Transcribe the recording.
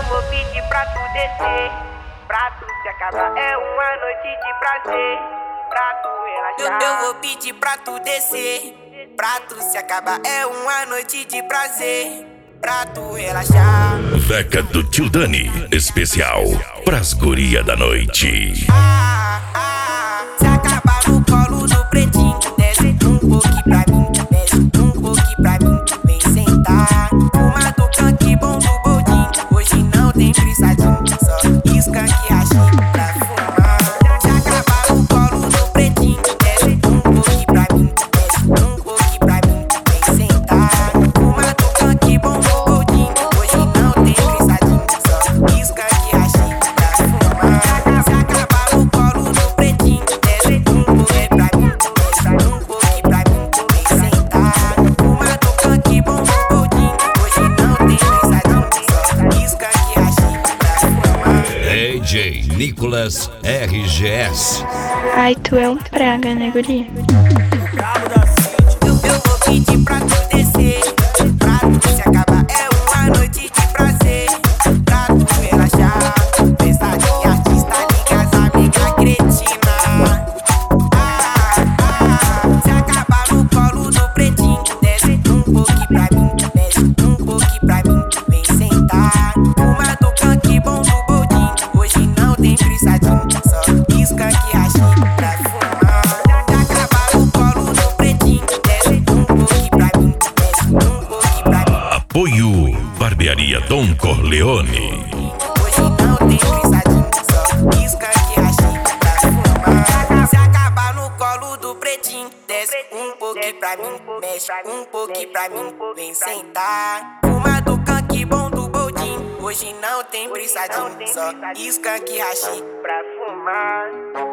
vou pedir pra tu descer, pra tu se acabar. É uma noite de prazer, pra tu relaxar. Eu vou pedir pra tu descer, pra tu se acabar. É uma noite de prazer, pra tu relaxar. Veca do Tio Dani, especial pras guria da noite. Se acabar no colo do pretinho, desce um pouquinho pra mim, desce um pouquinho pra mim, vem sentar. Uma do canque bom do boldinho, hoje não tem frisadinho, só isca que rachinho pra fumar. Se acabar no colo do pretinho, desce um pouquinho pra mim, desce um pouquinho pra mim, vem sentar. Uma do canque bom do boldinho, hoje não tem frisadinho, só isca que rachinho pra fumar. Se acabar no colo do pretinho, desce um pouquinho pra mim, desce um pouquinho pra mim, vem sentar. Uma do canque bom do boldinho, hoje não tem frisadinho, só isca que rachinho pra fumar. DJ Nicolas RGS. Ai, tu é um praga, né, guri? Eu vou pedir pra tu descer, pra tu se acabar. É uma noite de prazer, pra tu relaxar. Pensadinha artista, liga as amigas cretina. Se acabar no colo do pretinho, desce um pouquinho pra mim, desce um pouquinho pra mim, vem sentar. Uma do canque bom do boldinho, hoje não tem frisadinho, só isca que rachinho pra fumar. Se acabar no colo do pretinho, desce um pouquinho pra mim, desce um pouquinho pra mim. Apoio Barbearia Dom Corleone. Hoje não tem frisadinho, só isca que rachinho pra fumar. Se acabar no colo do pretinho, desce um pouquinho pra mim, mexe um pouquinho pra mim, vem sentar. Uma do canque bom do boldinho, hoje não tem frisadinho, só isca que rachinho pra fumar.